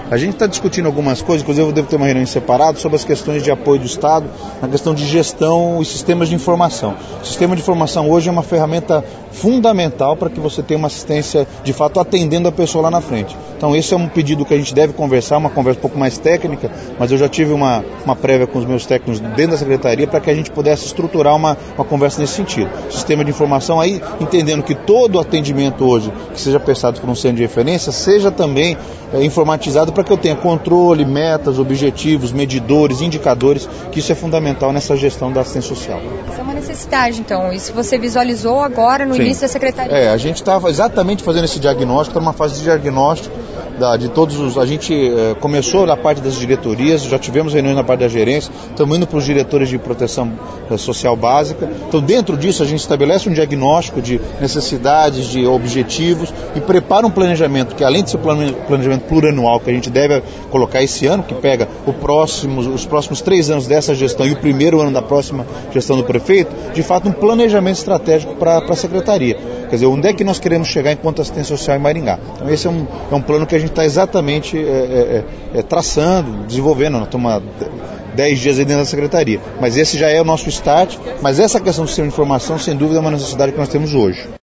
A gente está discutindo algumas coisas, inclusive eu devo ter uma reunião separada sobre as questões de apoio do Estado, na questão de gestão e sistemas de informação. O sistema de informação hoje é uma ferramenta fundamental para que você tenha uma assistência, de fato, atendendo a pessoa lá na frente. Então esse é um pedido que a gente deve conversar, uma conversa um pouco mais técnica, mas eu já tive uma prévia com os meus técnicos dentro da Secretaria para que a gente pudesse estruturar uma conversa nesse sentido. Sistema de informação aí, entendendo que todo atendimento hoje, que seja prestado por um centro de referência, seja também informatizado para que eu tenha controle, metas, objetivos, medidores, indicadores, que isso é fundamental nessa gestão da assistência social. Isso é uma necessidade, então. Isso você visualizou agora no início da Secretaria? A gente estava exatamente fazendo esse diagnóstico, está numa fase de diagnóstico de todos os... A gente começou na parte das diretorias, já tivemos reuniões na parte da gerência, estamos indo para os diretores de proteção social básica. Então, dentro disso, a gente estabelece um diagnóstico de necessidades, de objetivos e prepara um planejamento, que além de ser um planejamento plurianual, que a gente deve colocar esse ano, que pega os próximos 3 anos dessa gestão e o primeiro ano da próxima gestão do prefeito, de fato um planejamento estratégico para a Secretaria. Quer dizer, onde é que nós queremos chegar enquanto assistência social em Maringá. Então esse é um plano que a gente está exatamente traçando, desenvolvendo. Nós estamos há 10 dias aí dentro da Secretaria. Mas esse já é o nosso start, mas essa questão do sistema de informação, sem dúvida, é uma necessidade que nós temos hoje.